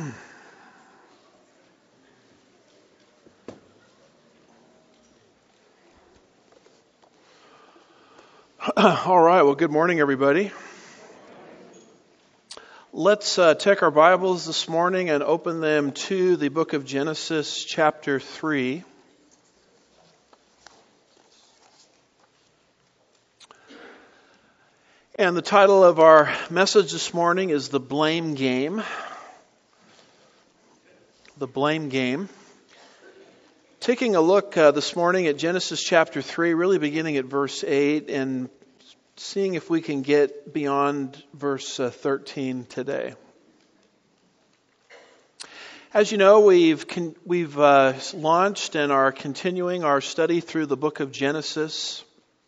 All right, well, good morning, everybody. Let's take our Bibles this morning and open them to the book of Genesis, chapter 3. And the title of our message this morning is The Blame Game. The Blame Game. Taking a look this morning at Genesis chapter 3, really beginning at verse 8 and seeing if we can get beyond verse 13 today. As you know, we've launched and are continuing our study through the book of Genesis.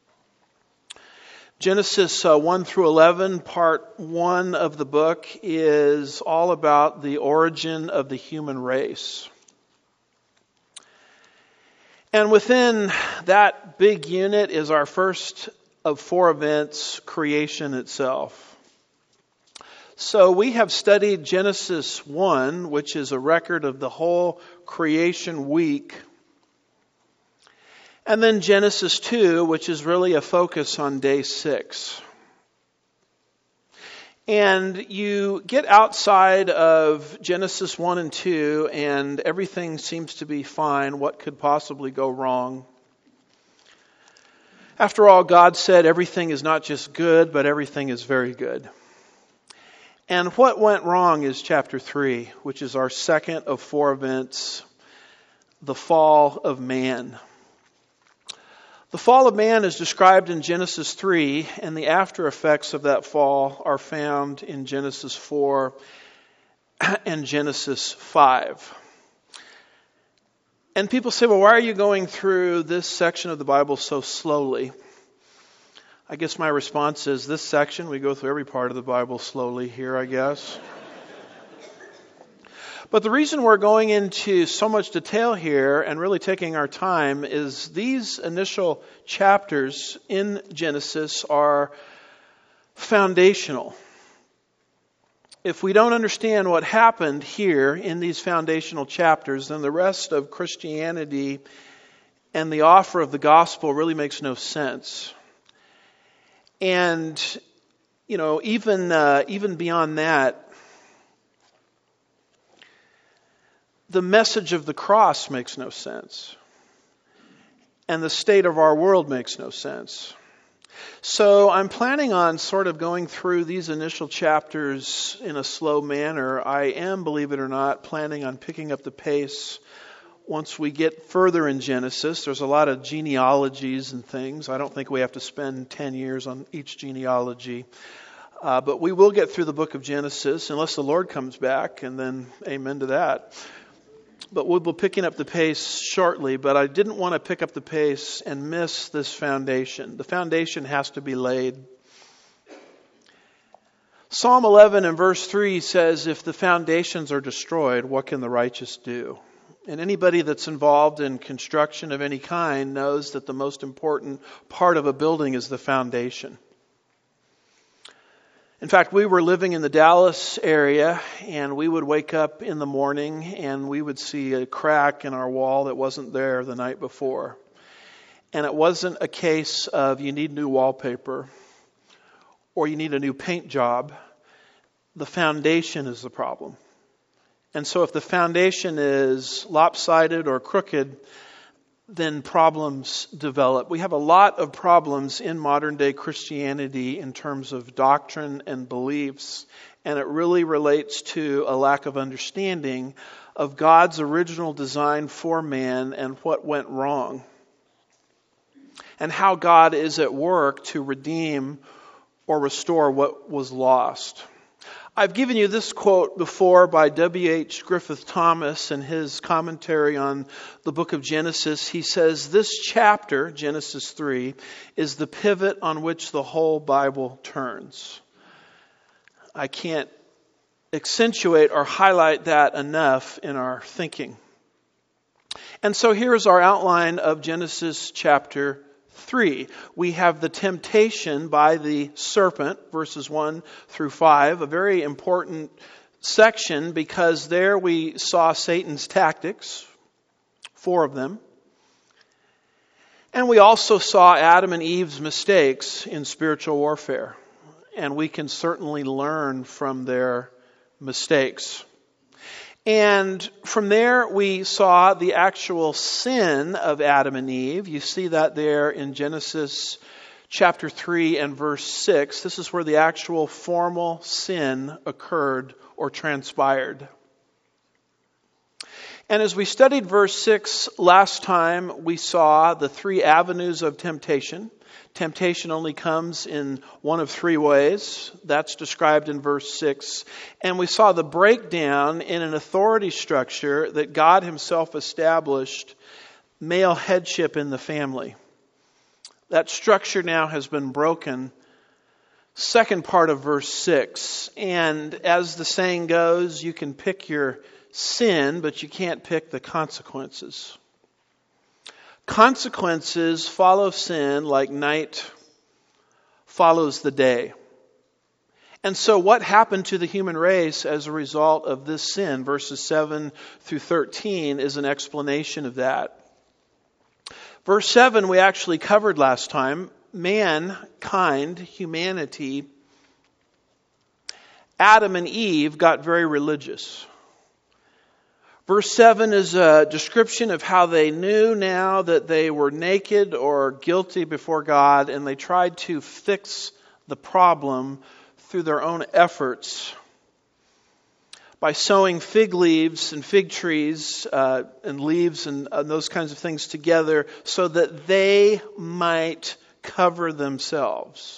Genesis 1 through 11, part 1 of the book, is all about the origin of the human race. And within that big unit is our first of 4 events, creation itself. So we have studied Genesis 1, which is a record of the whole creation week. And then Genesis 2, which is really a focus on day 6. And you get outside of Genesis 1 and 2, and everything seems to be fine. What could possibly go wrong? After all, God said everything is not just good, but everything is very good. And what went wrong is chapter 3, which is our second of 4 events, the fall of man. The fall of man is described in Genesis 3, and the after effects of that fall are found in Genesis 4 and Genesis 5. And people say, well, why are you going through this section of the Bible so slowly? I guess my response is, this section, we go through every part of the Bible slowly here, I guess. But the reason we're going into so much detail here and really taking our time is these initial chapters in Genesis are foundational. If we don't understand what happened here in these foundational chapters, then the rest of Christianity and the offer of the gospel really makes no sense. And, even beyond that, the message of the cross makes no sense. And the state of our world makes no sense. So I'm planning on sort of going through these initial chapters in a slow manner. I am, believe it or not, planning on picking up the pace once we get further in Genesis. There's a lot of genealogies and things. I don't think we have to spend 10 years on each genealogy. But we will get through the book of Genesis unless the Lord comes back, and then amen to that. But we'll be picking up the pace shortly, but I didn't want to pick up the pace and miss this foundation. The foundation has to be laid. Psalm 11 and verse 3 says, if the foundations are destroyed, what can the righteous do? And anybody that's involved in construction of any kind knows that the most important part of a building is the foundation. In fact, we were living in the Dallas area, and we would wake up in the morning and we would see a crack in our wall that wasn't there the night before. And it wasn't a case of you need new wallpaper or you need a new paint job. The foundation is the problem. And so if the foundation is lopsided or crooked, then problems develop. We have a lot of problems in modern day Christianity in terms of doctrine and beliefs, and it really relates to a lack of understanding of God's original design for man and what went wrong, and how God is at work to redeem or restore what was lost. I've given you this quote before by W.H. Griffith Thomas in his commentary on the book of Genesis. He says, this chapter, Genesis 3, is the pivot on which the whole Bible turns. I can't accentuate or highlight that enough in our thinking. And so here's our outline of Genesis chapter 3. We have the temptation by the serpent, verses 1 through 5, a very important section because there we saw Satan's tactics, 4 of them. And we also saw Adam and Eve's mistakes in spiritual warfare. And we can certainly learn from their mistakes. And from there we saw the actual sin of Adam and Eve. You see that there in Genesis chapter 3 and verse 6. This is where the actual formal sin occurred or transpired. And as we studied verse 6 last time, we saw the 3 avenues of temptation. Temptation only comes in one of 3 ways. That's described in verse 6. And we saw the breakdown in an authority structure that God Himself established, male headship in the family. That structure now has been broken. Second part of verse 6. And as the saying goes, you can pick your sin, but you can't pick the consequences. Consequences follow sin like night follows the day. And so what happened to the human race as a result of this sin, verses 7 through 13, is an explanation of that. Verse 7 we actually covered last time. Mankind, humanity, Adam and Eve got very religious. Verse 7 is a description of how they knew now that they were naked or guilty before God, and they tried to fix the problem through their own efforts by sewing fig leaves and fig trees and leaves and those kinds of things together so that they might cover themselves.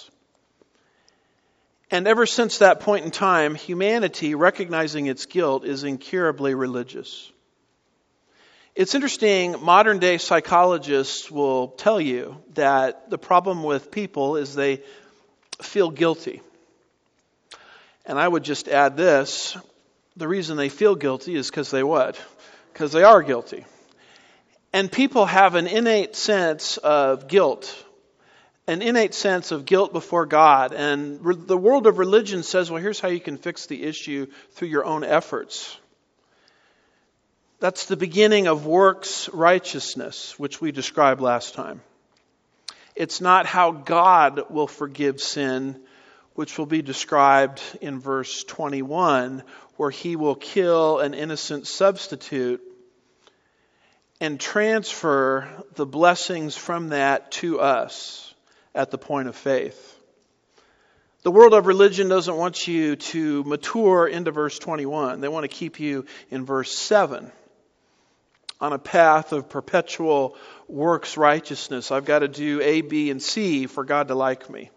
And ever since that point in time, humanity, recognizing its guilt, is incurably religious. It's interesting, modern day psychologists will tell you that the problem with people is they feel guilty. And I would just add this, the reason they feel guilty is because they what? Because they are guilty. And people have an innate sense of guilt. An innate sense of guilt before God. And the world of religion says, well, here's how you can fix the issue through your own efforts. That's the beginning of works righteousness, which we described last time. It's not how God will forgive sin, which will be described in verse 21, where He will kill an innocent substitute and transfer the blessings from that to us at the point of faith. The world of religion doesn't want you to mature into verse 21. They want to keep you in verse 7 on a path of perpetual works righteousness. I've got to do A, B, and C for God to like me.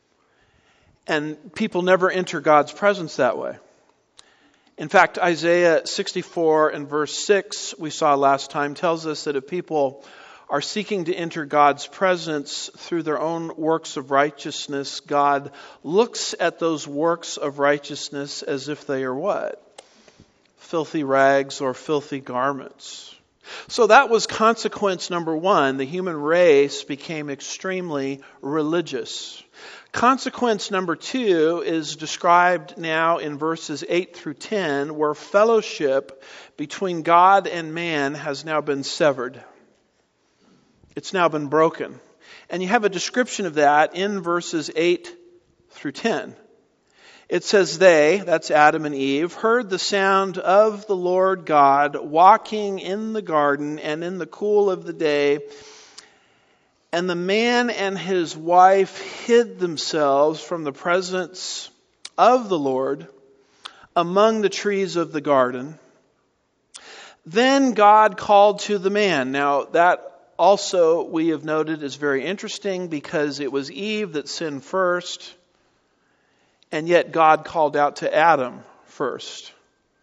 And people never enter God's presence that way. In fact, Isaiah 64 and verse 6 we saw last time tells us that if people are seeking to enter God's presence through their own works of righteousness, God looks at those works of righteousness as if they are what? Filthy rags or filthy garments. So that was consequence number 1. The human race became extremely religious. Consequence number 2 is described now in verses 8 through 10, where fellowship between God and man has now been severed. It's now been broken. And you have a description of that in verses 8 through 10. It says they, that's Adam and Eve, heard the sound of the Lord God walking in the garden and in the cool of the day. And the man and his wife hid themselves from the presence of the Lord among the trees of the garden. Then God called to the man. Now that also, we have noted, is very interesting because it was Eve that sinned first, and yet God called out to Adam first.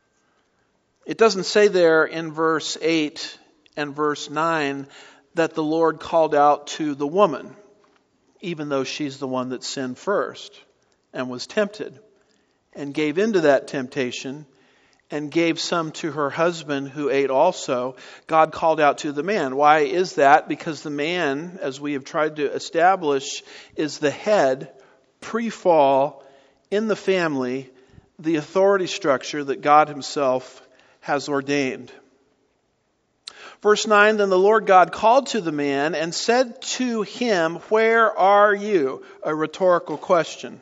It doesn't say there in verse 8 and verse 9 that the Lord called out to the woman, even though she's the one that sinned first and was tempted and gave into that temptation and gave some to her husband who ate also. God called out to the man. Why is that? Because the man, as we have tried to establish, is the head pre-fall in the family the authority structure that God himself has ordained. Verse 9, then the Lord God called to the man and said to him, where are you? A rhetorical question.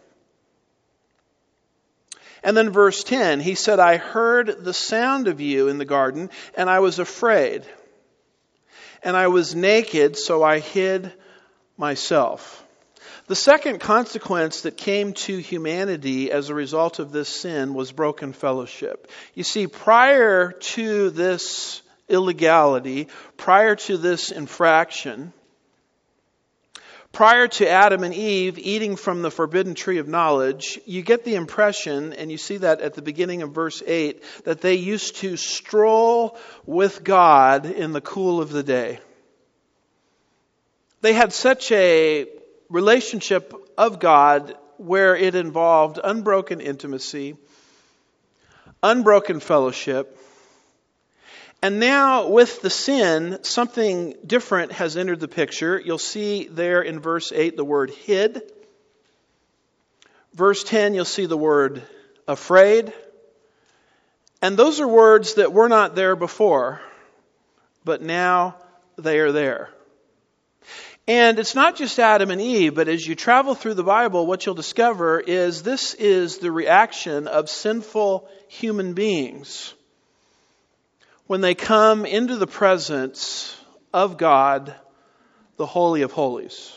And then verse 10, he said, I heard the sound of you in the garden, and I was afraid. And I was naked, so I hid myself. The second consequence that came to humanity as a result of this sin was broken fellowship. You see, prior to this illegality, prior to this infraction, prior to Adam and Eve eating from the forbidden tree of knowledge, you get the impression, and you see that at the beginning of verse 8, that they used to stroll with God in the cool of the day. They had such a relationship of God where it involved unbroken intimacy, unbroken fellowship. And now with the sin, something different has entered the picture. You'll see there in verse 8 the word hid. Verse 10, you'll see the word afraid. And those are words that were not there before, but now they are there. And it's not just Adam and Eve, but as you travel through the Bible, what you'll discover is this is the reaction of sinful human beings when they come into the presence of God, the Holy of Holies.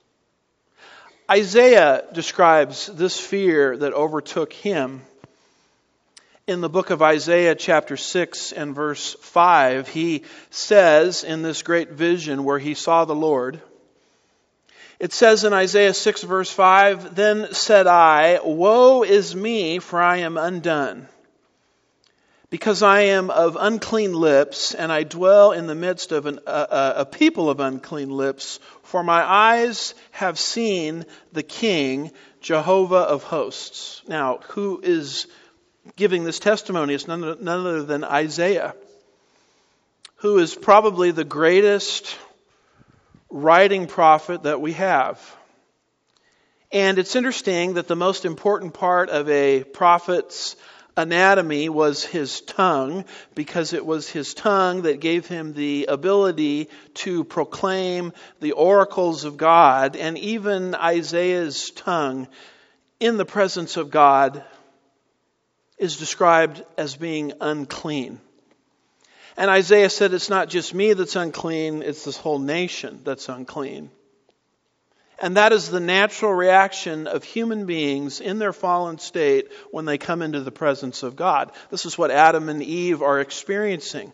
Isaiah describes this fear that overtook him. In the book of Isaiah chapter 6 and verse 5, he says in this great vision where he saw the Lord, it says in Isaiah 6 verse 5, then said I, woe is me, for I am undone, because I am of unclean lips, and I dwell in the midst of a people of unclean lips, for my eyes have seen the King, Jehovah of hosts. Now, who is giving this testimony? It's none other than Isaiah, who is probably the greatest writing prophet that we have. And it's interesting that the most important part of a prophet's anatomy was his tongue, because it was his tongue that gave him the ability to proclaim the oracles of God. And even Isaiah's tongue in the presence of God is described as being unclean. And Isaiah said, it's not just me that's unclean, it's this whole nation that's unclean. And that is the natural reaction of human beings in their fallen state when they come into the presence of God. This is what Adam and Eve are experiencing.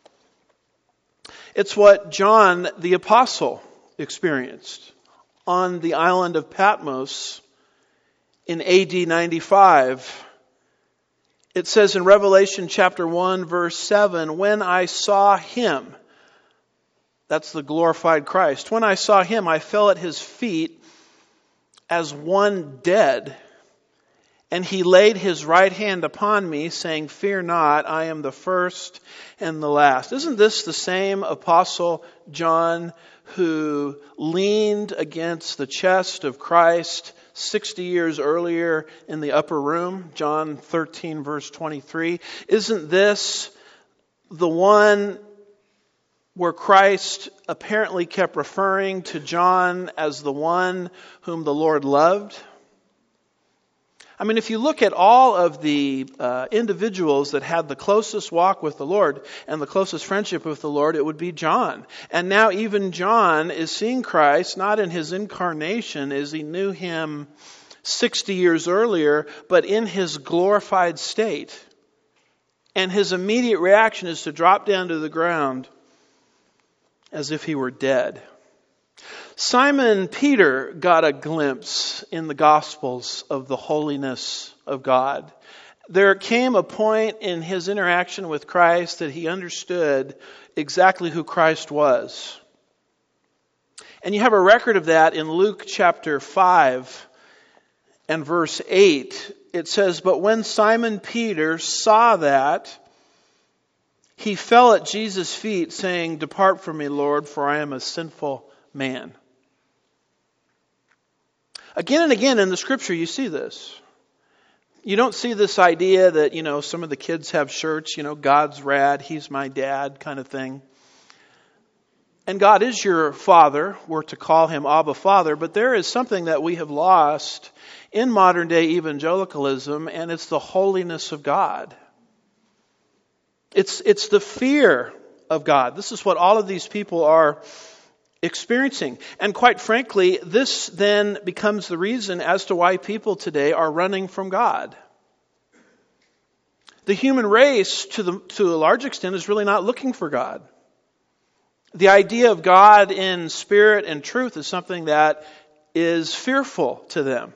It's what John the Apostle experienced on the island of Patmos in AD 95. It says in Revelation chapter 1 verse 7, when I saw him, that's the glorified Christ, when I saw him, I fell at his feet as one dead. And he laid his right hand upon me, saying, fear not, I am the first and the last. Isn't this the same Apostle John who leaned against the chest of Christ 60 years earlier in the upper room? John 13 verse 23. Isn't this the one where Christ apparently kept referring to John as the one whom the Lord loved? I mean, if you look at all of the individuals that had the closest walk with the Lord and the closest friendship with the Lord, it would be John. And now even John is seeing Christ, not in his incarnation as he knew him 60 years earlier, but in his glorified state. And his immediate reaction is to drop down to the ground as if he were dead. Simon Peter got a glimpse in the Gospels of the holiness of God. There came a point in his interaction with Christ that he understood exactly who Christ was. And you have a record of that in Luke chapter 5 and verse 8. It says, but when Simon Peter saw that, he fell at Jesus' feet, saying, depart from me, Lord, for I am a sinful man. Again and again in the Scripture you see this. You don't see this idea that, some of the kids have shirts, God's rad, He's my dad kind of thing. And God is your Father. We're to call Him Abba Father. But there is something that we have lost in modern day evangelicalism, and it's the holiness of God. It's the fear of God. This is what all of these people are experiencing. And quite frankly, this then becomes the reason as to why people today are running from God. The human race, to a large extent, is really not looking for God. The idea of God in spirit and truth is something that is fearful to them.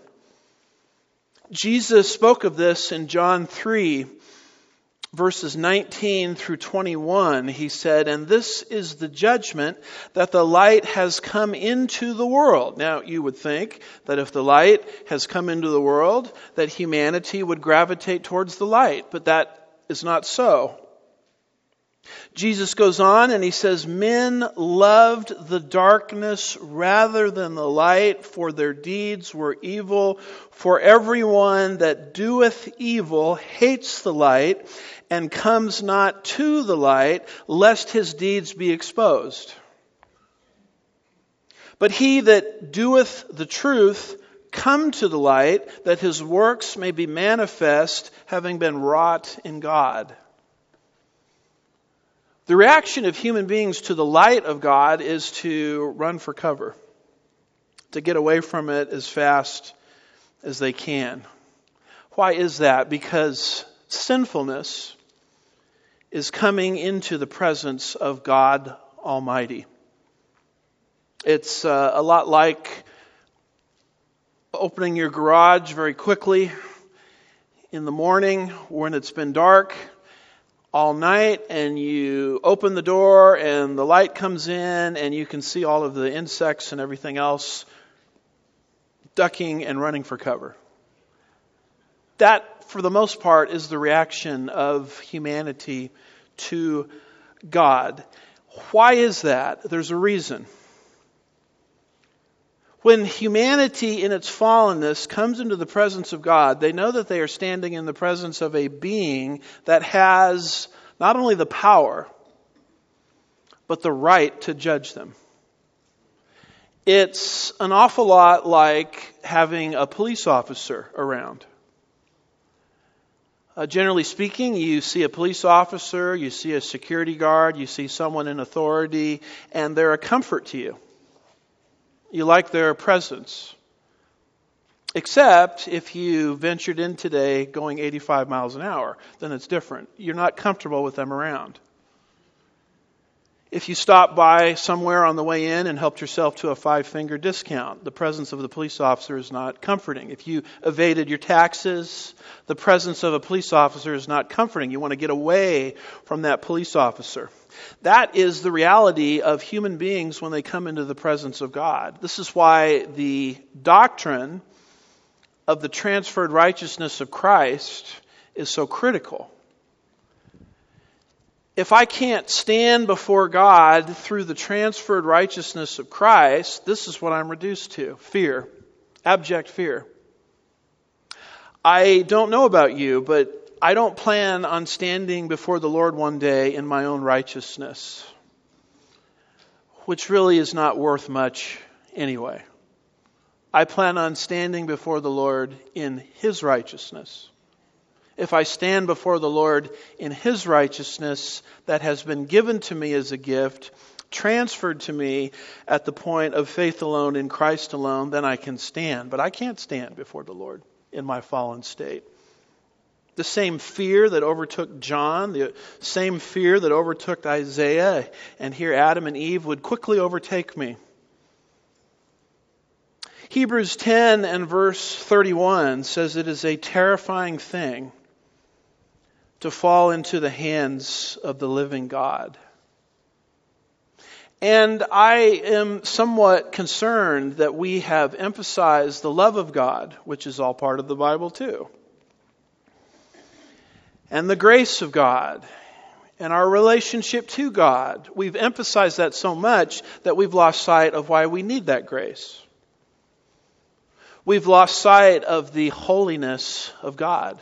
Jesus spoke of this in John 3, verses 19 through 21. He said, "And this is the judgment, that the light has come into the world." Now, you would think that if the light has come into the world, that humanity would gravitate towards the light. But that is not so. Jesus goes on and He says, "Men loved the darkness rather than the light, for their deeds were evil. For everyone that doeth evil hates the light, and comes not to the light, lest his deeds be exposed. But he that doeth the truth come to the light, that his works may be manifest, having been wrought in God." The reaction of human beings to the light of God is to run for cover, to get away from it as fast as they can. Why is that? Because sinfulness is coming into the presence of God Almighty. It's a lot like opening your garage very quickly in the morning when it's been dark all night, and you open the door and the light comes in and you can see all of the insects and everything else ducking and running for cover. That, for the most part, is the reaction of humanity to God. Why is that? There's a reason. When humanity in its fallenness comes into the presence of God, they know that they are standing in the presence of a being that has not only the power, but the right to judge them. It's an awful lot like having a police officer around. Generally speaking, you see a police officer, you see a security guard, you see someone in authority, and they're a comfort to you. You like their presence. Except if you ventured in today going 85 miles an hour, then it's different. You're not comfortable with them around. If you stopped by somewhere on the way in and helped yourself to a 5-finger discount, the presence of the police officer is not comforting. If you evaded your taxes, the presence of a police officer is not comforting. You want to get away from that police officer. That is the reality of human beings when they come into the presence of God. This is why the doctrine of the transferred righteousness of Christ is so critical. If I can't stand before God through the transferred righteousness of Christ, this is what I'm reduced to. Fear. Abject fear. I don't know about you, but I don't plan on standing before the Lord one day in my own righteousness, which really is not worth much anyway. I plan on standing before the Lord in His righteousness. If I stand before the Lord in His righteousness that has been given to me as a gift, transferred to me at the point of faith alone in Christ alone, then I can stand. But I can't stand before the Lord in my fallen state. The same fear that overtook John, the same fear that overtook Isaiah, and here Adam and Eve would quickly overtake me. Hebrews 10 and verse 31 says it is a terrifying thing to fall into the hands of the living God. And I am somewhat concerned that we have emphasized the love of God, which is all part of the Bible too, and the grace of God, and our relationship to God. We've emphasized that so much that we've lost sight of why we need that grace. We've lost sight of the holiness of God.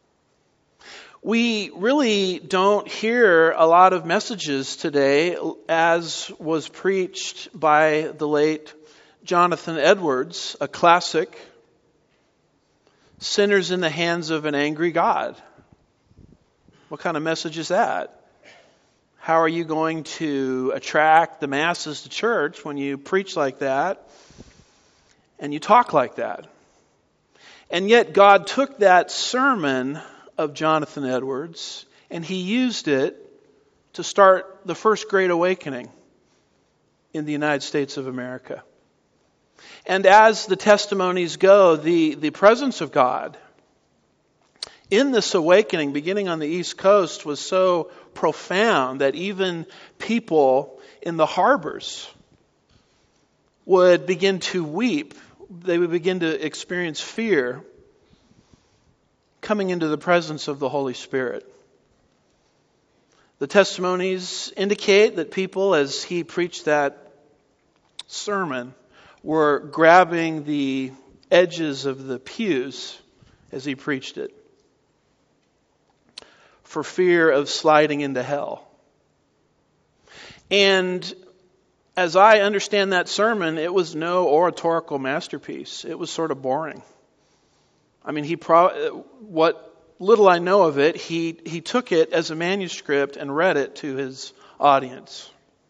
We really don't hear a lot of messages today, as was preached by the late Jonathan Edwards, a classic, sinners in the hands of an angry God. What kind of message is that? How are you going to attract the masses to church when you preach like that and you talk like that? And yet God took that sermon of Jonathan Edwards and he used it to start the first Great Awakening in the United States of America. And as the testimonies go, the presence of God in this awakening, beginning on the East Coast, was so profound that even people in the harbors would begin to weep. They would begin to experience fear coming into the presence of the Holy Spirit. The testimonies indicate that people, as he preached that sermon, were grabbing the edges of the pews as he preached it for fear of sliding into hell. And as I understand that sermon, it was no oratorical masterpiece. It was sort of boring. I mean, what little I know of it, he took it as a manuscript and read it to his audience.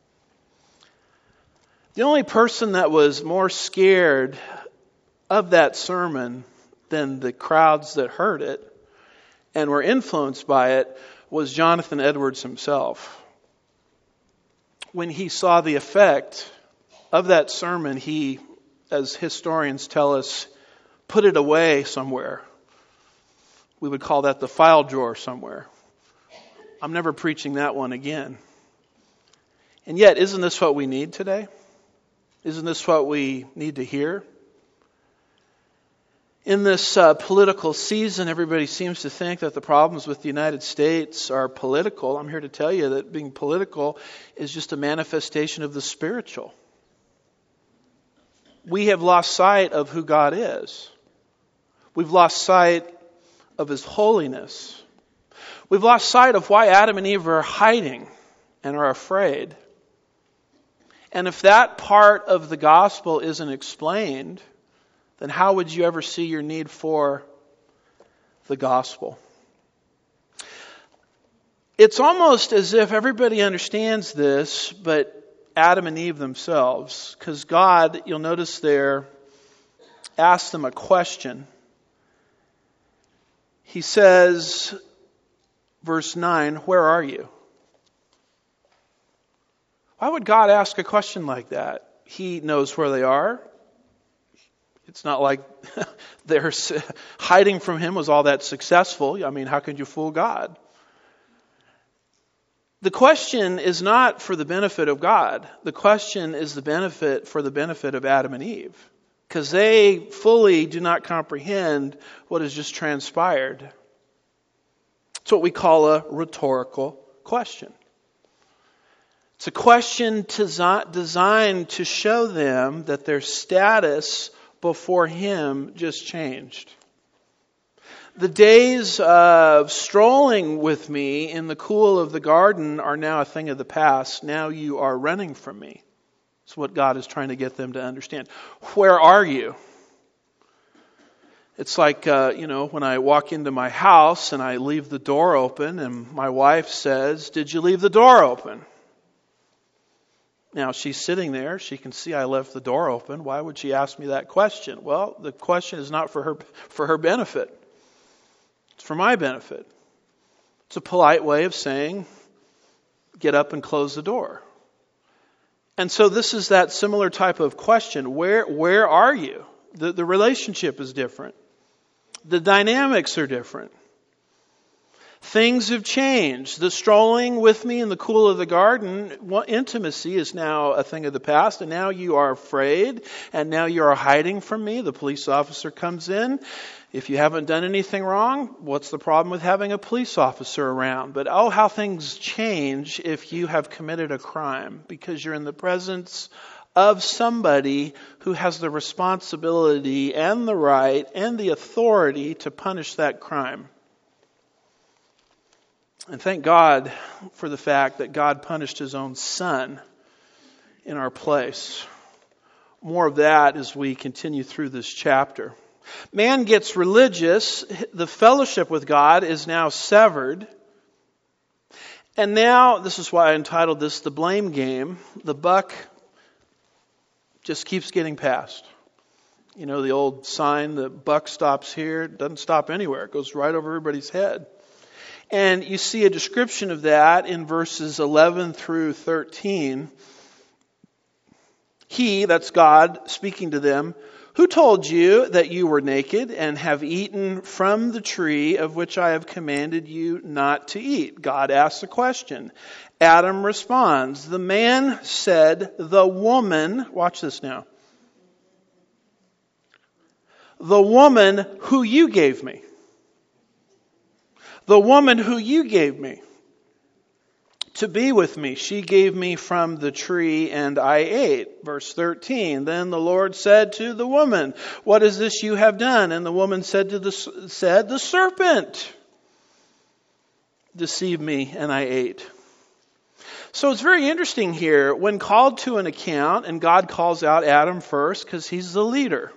The only person that was more scared of that sermon than the crowds that heard it and were influenced by it was Jonathan Edwards himself. When he saw the effect of that sermon, he, as historians tell us, put it away somewhere. We would call that the file drawer somewhere. I'm never preaching that one again. And yet, isn't this what we need today? Isn't this what we need to hear? In this political season, everybody seems to think that the problems with the United States are political. I'm here to tell you that being political is just a manifestation of the spiritual. We have lost sight of who God is. We've lost sight of His holiness. We've lost sight of why Adam and Eve are hiding and are afraid. And if that part of the gospel isn't explained, then how would you ever see your need for the gospel? It's almost as if everybody understands this, but Adam and Eve themselves, because God, you'll notice there, asked them a question. He says, verse 9, "Where are you?" Why would God ask a question like that? He knows where they are. It's not like their hiding from Him was all that successful. I mean, how could you fool God? The question is not for the benefit of God. The question is for the benefit of Adam and Eve. Because they fully do not comprehend what has just transpired. It's what we call a rhetorical question. It's a question designed to show them that their status before Him just changed. The days of strolling with me in the cool of the garden are now a thing of the past. Now you are running from me. That's what God is trying to get them to understand. Where are you? It's like, when I walk into my house and I leave the door open and my wife says, "Did you leave the door open?" Now, she's sitting there. She can see I left the door open. Why would she ask me that question? Well, the question is not for her benefit. It's for my benefit. It's a polite way of saying, get up and close the door. And so this is that similar type of question. Where are you? The relationship is different. The dynamics are different. Things have changed. The strolling with me in the cool of the garden, intimacy is now a thing of the past, and now you are afraid, and now you are hiding from me. The police officer comes in. If you haven't done anything wrong, what's the problem with having a police officer around? But how things change if you have committed a crime, because you're in the presence of somebody who has the responsibility and the right and the authority to punish that crime. And thank God for the fact that God punished his own Son in our place. More of that as we continue through this chapter. Man gets religious. The fellowship with God is now severed. And now, this is why I entitled this The Blame Game. The buck just keeps getting passed. You know the old sign, the buck stops here, it doesn't stop anywhere. It goes right over everybody's head. And you see a description of that in verses 11 through 13. He, that's God, speaking to them, who told you that you were naked and have eaten from the tree of which I have commanded you not to eat? God asks a question. Adam responds, the man said, the woman, watch this now, the woman who you gave me. The woman who you gave me to be with me, she gave me from the tree and I ate. Verse 13, then the Lord said to the woman, what is this you have done? And the woman said, the serpent deceived me and I ate. So it's very interesting here, when called to an account, and God calls out Adam first because he's the leader.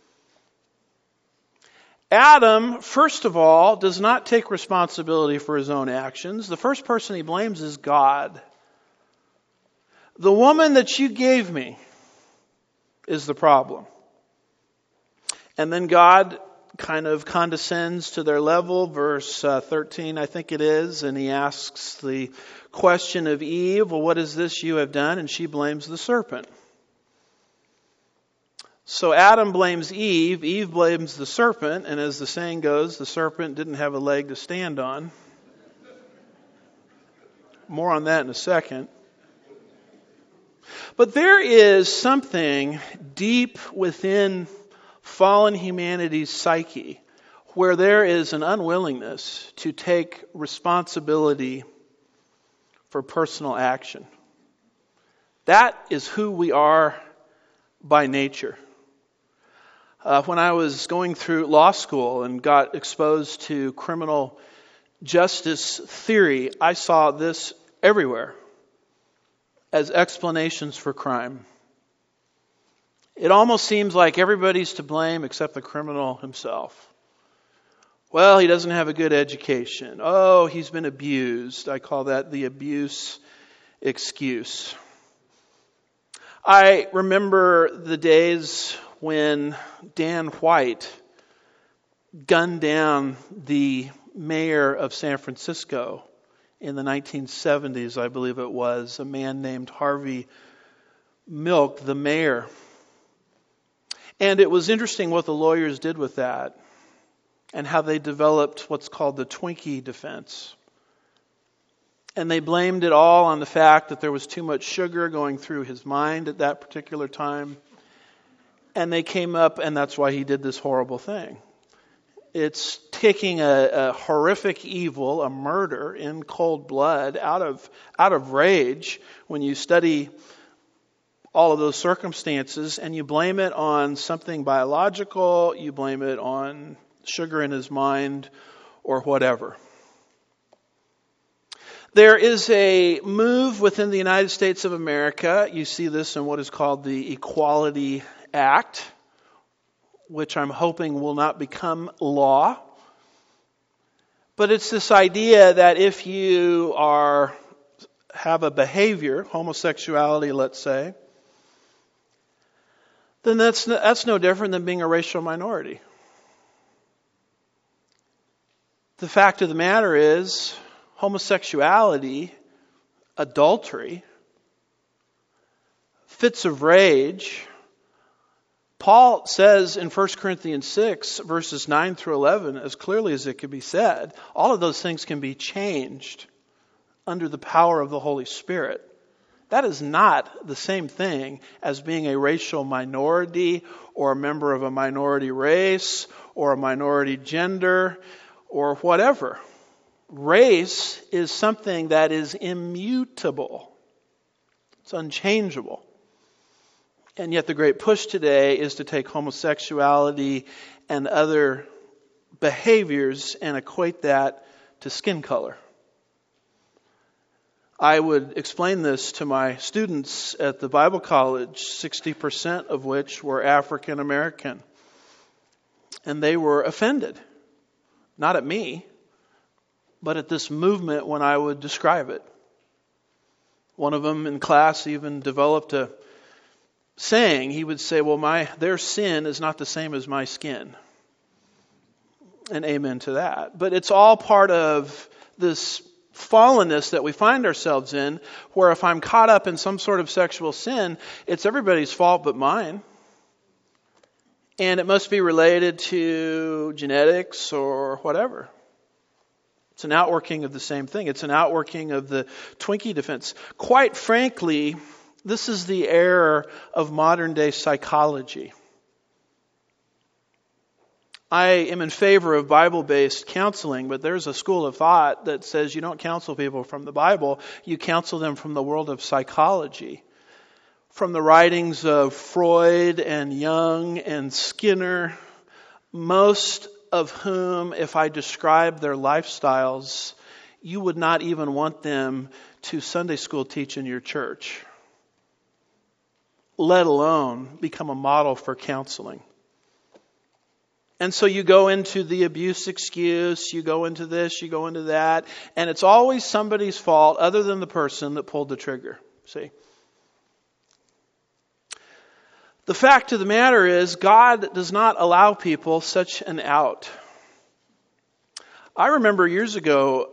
Adam, first of all, does not take responsibility for his own actions. The first person he blames is God. The woman that you gave me is the problem. And then God kind of condescends to their level, verse 13 I think it is, and he asks the question of Eve, well, what is this you have done? And she blames the serpent. So Adam blames Eve blames the serpent, and as the saying goes, the serpent didn't have a leg to stand on. More on that in a second. But there is something deep within fallen humanity's psyche where there is an unwillingness to take responsibility for personal action. That is who we are by nature. When I was going through law school and got exposed to criminal justice theory, I saw this everywhere as explanations for crime. It almost seems like everybody's to blame except the criminal himself. Well, he doesn't have a good education. Oh, he's been abused. I call that the abuse excuse. I remember the days when Dan White gunned down the mayor of San Francisco in the 1970s, I believe it was, a man named Harvey Milk, the mayor. And it was interesting what the lawyers did with that and how they developed what's called the Twinkie defense. And they blamed it all on the fact that there was too much sugar going through his mind at that particular time. And they came up, and that's why he did this horrible thing. It's taking a horrific evil, a murder in cold blood, out of rage, when you study all of those circumstances, and you blame it on something biological, you blame it on sugar in his mind, or whatever. There is a move within the United States of America. You see this in what is called the Equality Act, which I'm hoping will not become law. But it's this idea that if you have a behavior, homosexuality, let's say, then that's no different than being a racial minority. The fact of the matter is, homosexuality, adultery, fits of rage. Paul says in 1 Corinthians 6, verses 9 through 11, as clearly as it could be said, all of those things can be changed under the power of the Holy Spirit. That is not the same thing as being a racial minority or a member of a minority race or a minority gender or whatever. Race is something that is immutable. It's unchangeable. And yet the great push today is to take homosexuality and other behaviors and equate that to skin color. I would explain this to my students at the Bible college, 60% of which were African American. And they were offended, not at me, but at this movement when I would describe it. One of them in class even developed a saying. He would say, well, their sin is not the same as my skin. And amen to that. But it's all part of this fallenness that we find ourselves in, where if I'm caught up in some sort of sexual sin, it's everybody's fault but mine. And it must be related to genetics or whatever. It's an outworking of the same thing. It's an outworking of the Twinkie defense. Quite frankly, this is the error of modern day psychology. I am in favor of Bible-based counseling, but there's a school of thought that says you don't counsel people from the Bible, you counsel them from the world of psychology. From the writings of Freud and Jung and Skinner, most of whom, if I describe their lifestyles, you would not even want them to Sunday school teach in your church, let alone become a model for counseling. And so you go into the abuse excuse, you go into this, you go into that, and it's always somebody's fault other than the person that pulled the trigger. See? The fact of the matter is, God does not allow people such an out. I remember years ago,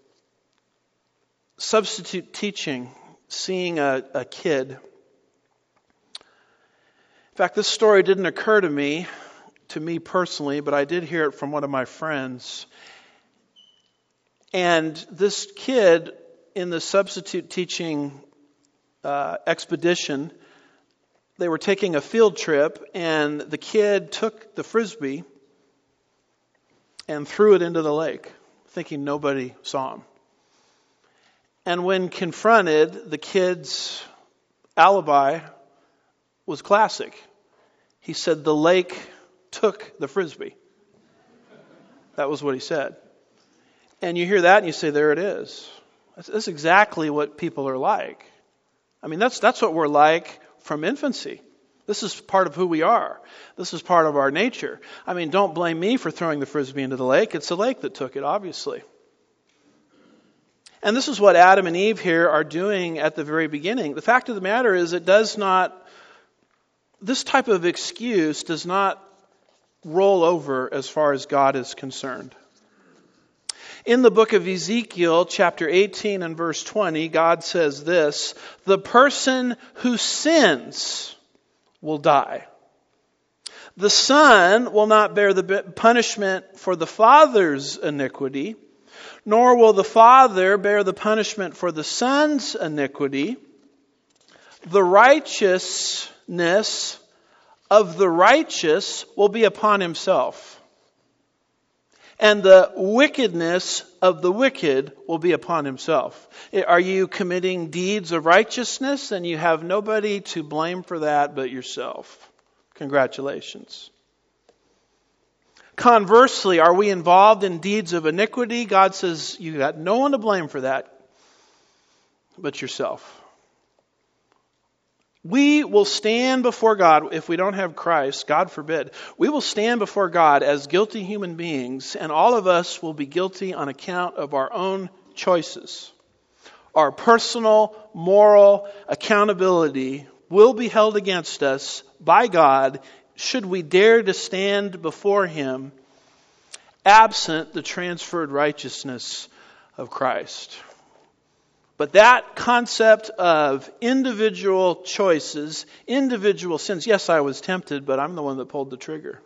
substitute teaching, seeing a kid. In fact, this story didn't occur to me personally, but I did hear it from one of my friends. And this kid in the substitute teaching expedition, they were taking a field trip, and the kid took the Frisbee and threw it into the lake, thinking nobody saw him. And when confronted, the kid's alibi was classic. He said, the lake took the Frisbee. That was what he said. And you hear that and you say, there it is. That's exactly what people are like. I mean, that's what we're like from infancy. This is part of who we are. This is part of our nature. I mean, don't blame me for throwing the Frisbee into the lake. It's the lake that took it, obviously. And this is what Adam and Eve here are doing at the very beginning. The fact of the matter is, this type of excuse does not roll over as far as God is concerned. In the book of Ezekiel, chapter 18 and verse 20, God says this, the person who sins will die. The son will not bear the punishment for the father's iniquity, nor will the father bear the punishment for the son's iniquity. The righteousness of the righteous will be upon himself, and the wickedness of the wicked will be upon himself. Are you committing deeds of righteousness and you have nobody to blame for that but yourself? Congratulations. Conversely, are we involved in deeds of iniquity? God says you got no one to blame for that but yourself. We will stand before God, if we don't have Christ, God forbid, we will stand before God as guilty human beings, and all of us will be guilty on account of our own choices. Our personal, moral accountability will be held against us by God should we dare to stand before Him absent the transferred righteousness of Christ. But that concept of individual choices, individual sins. Yes, I was tempted, but I'm the one that pulled the trigger.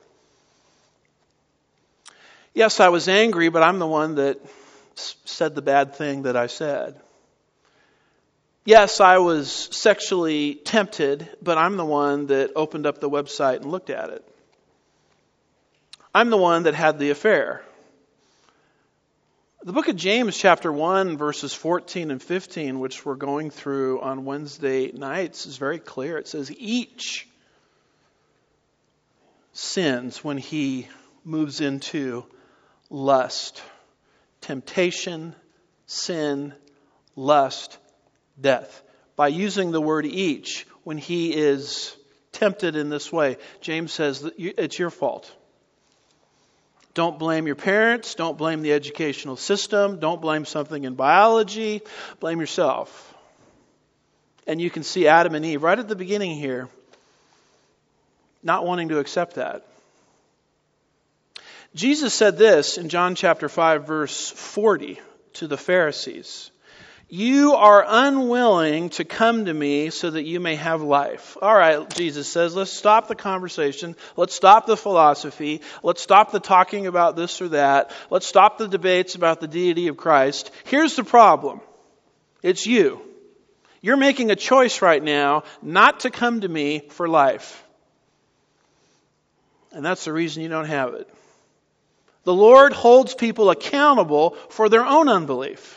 Yes, I was angry, but I'm the one that said the bad thing that I said. Yes, I was sexually tempted, but I'm the one that opened up the website and looked at it. I'm the one that had the affair. The book of James, chapter 1, verses 14 and 15, which we're going through on Wednesday nights, is very clear. It says, each sins when he moves into lust, temptation, sin, lust, death. By using the word each, when he is tempted in this way, James says that it's your fault. Don't blame your parents. Don't blame the educational system. Don't blame something in biology. Blame yourself. And you can see Adam and Eve right at the beginning here not wanting to accept that. Jesus said this in John chapter 5, verse 40 to the Pharisees. You are unwilling to come to me so that you may have life. All right, Jesus says, let's stop the conversation. Let's stop the philosophy. Let's stop the talking about this or that. Let's stop the debates about the deity of Christ. Here's the problem. It's you. You're making a choice right now not to come to me for life. And that's the reason you don't have it. The Lord holds people accountable for their own unbelief.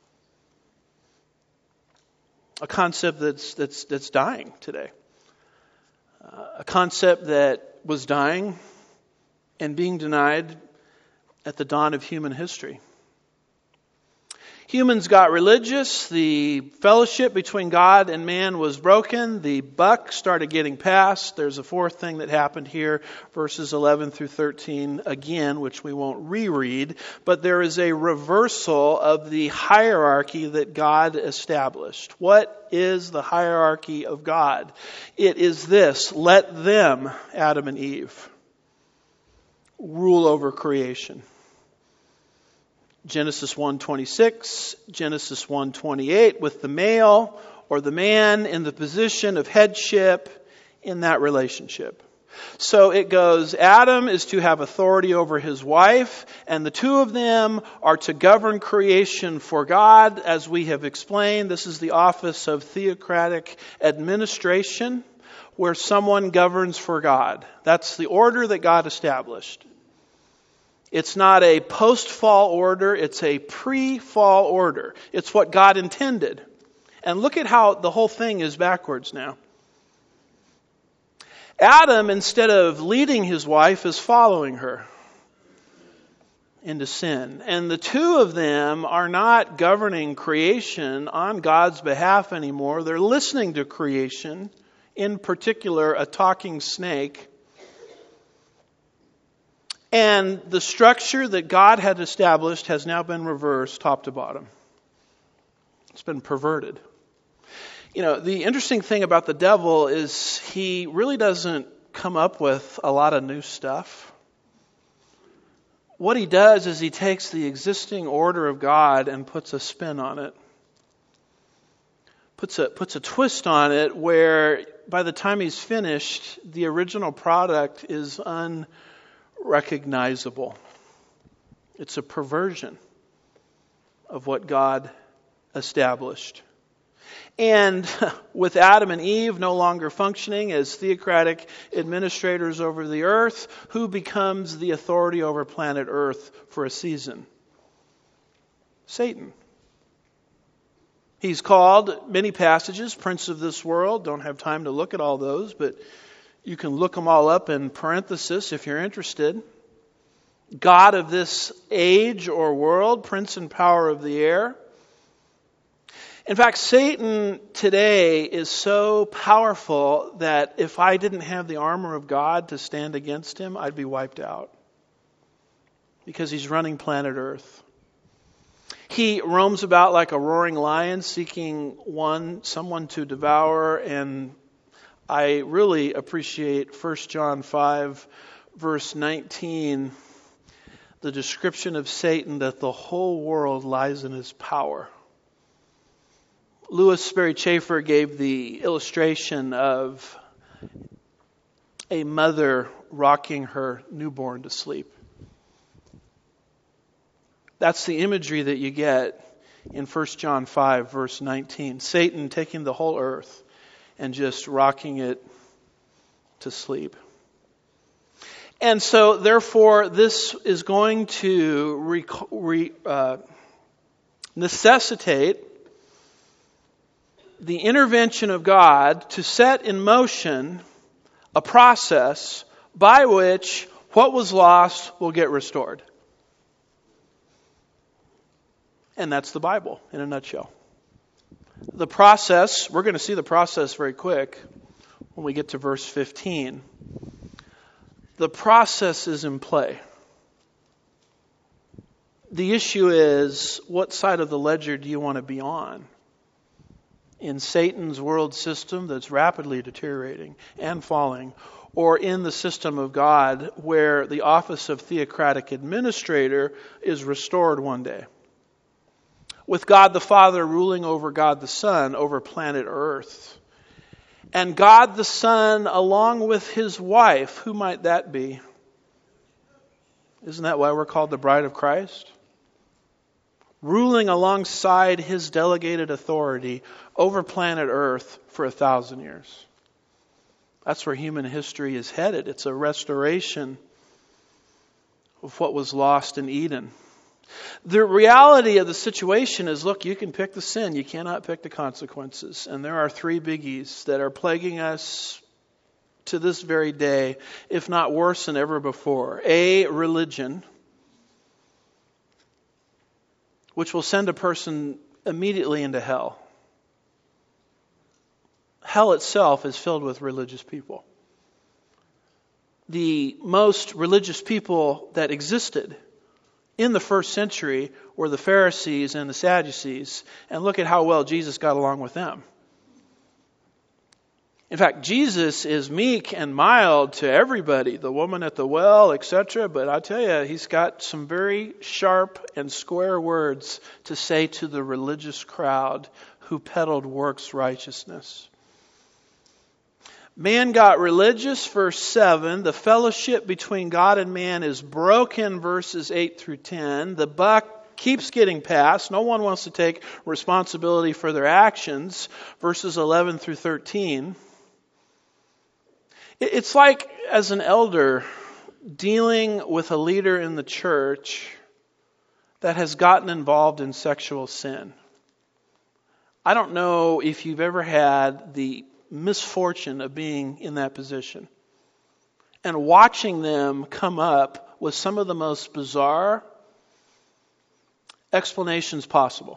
A concept that's dying today. A concept that was dying and being denied at the dawn of human history. Humans got religious. The fellowship between God and man was broken. The buck started getting passed. There's a fourth thing that happened here, verses 11 through 13 again, which we won't reread. But there is a reversal of the hierarchy that God established. What is the hierarchy of God? It is this: let them, Adam and Eve, rule over creation. Genesis 1:26, Genesis 1:28, with the male or the man in the position of headship in that relationship. So it goes, Adam is to have authority over his wife, and the two of them are to govern creation for God. As we have explained, this is the office of theocratic administration, where someone governs for God. That's the order that God established. It's not a post-fall order, it's a pre-fall order. It's what God intended. And look at how the whole thing is backwards now. Adam, instead of leading his wife, is following her into sin. And the two of them are not governing creation on God's behalf anymore. They're listening to creation, in particular a talking snake. And the structure that God had established has now been reversed top to bottom. It's been perverted. You know, the interesting thing about the devil is he really doesn't come up with a lot of new stuff. What he does is he takes the existing order of God and puts a spin on it. Puts a twist on it where by the time he's finished, the original product is unrecognizable. It's a perversion of what God established. And with Adam and Eve no longer functioning as theocratic administrators over the earth, who becomes the authority over planet Earth for a season? Satan. He's called, many passages, Prince of this world. Don't have time to look at all those, but you can look them all up in parenthesis if you're interested. God of this age or world, prince and power of the air. In fact, Satan today is so powerful that if I didn't have the armor of God to stand against him, I'd be wiped out. Because he's running planet Earth. He roams about like a roaring lion, seeking someone to devour. And I really appreciate 1 John 5, verse 19, the description of Satan that the whole world lies in his power. Louis Sperry Chafer gave the illustration of a mother rocking her newborn to sleep. That's the imagery that you get in 1 John 5, verse 19. Satan taking the whole earth and just rocking it to sleep. And so, therefore, this is going to necessitate the intervention of God to set in motion a process by which what was lost will get restored. And that's the Bible in a nutshell. The process, we're going to see the process very quick when we get to verse 15. The process is in play. The issue is, what side of the ledger do you want to be on? In Satan's world system that's rapidly deteriorating and falling, or in the system of God where the office of theocratic administrator is restored one day, with God the Father ruling over God the Son over planet Earth. And God the Son, along with His wife, who might that be? Isn't that why we're called the bride of Christ? Ruling alongside His delegated authority over planet Earth for 1,000 years. That's where human history is headed. It's a restoration of what was lost in Eden. The reality of the situation is, look, you can pick the sin. You cannot pick the consequences. And there are three biggies that are plaguing us to this very day, if not worse than ever before. A, religion, which will send a person immediately into hell. Hell itself is filled with religious people. The most religious people that existed in the first century were the Pharisees and the Sadducees. And look at how well Jesus got along with them. In fact, Jesus is meek and mild to everybody, the woman at the well, etc. But I tell you, He's got some very sharp and square words to say to the religious crowd who peddled works righteousness. Man got religious, verse 7. The fellowship between God and man is broken, verses 8 through 10. The buck keeps getting passed. No one wants to take responsibility for their actions, verses 11 through 13. It's like, as an elder, dealing with a leader in the church that has gotten involved in sexual sin. I don't know if you've ever had the misfortune of being in that position and watching them come up with some of the most bizarre explanations possible,